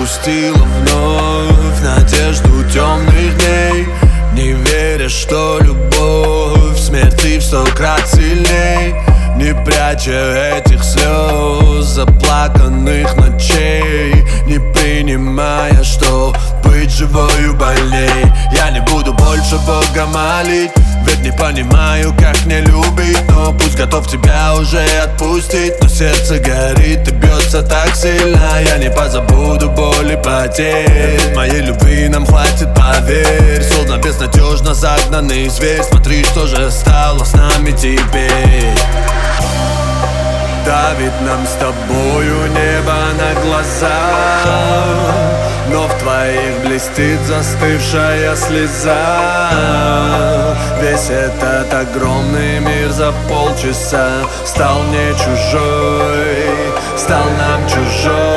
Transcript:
отпустила вновь надежду темных дней, не веря, что любовь в смерти в 100 крат сильней. Не пряча этих слез, заплаканных ночей, не принимая, что быть живою больней. Я не буду больше Бога молить, ведь не понимаю, как мне любить. Но пусть готов тебя уже отпустить, но сердце горит и бьется так сильно. Я не позабуду боли потерь, ведь моей любви нам хватит, поверь. Словно безнадежно загнанный зверь, смотри, что же стало с нами теперь. Давит нам с тобою небо на глаза, но в твоих блестит застывшая слеза. Весь этот огромный мир за полчаса стал мне чужой, стал нам чужой.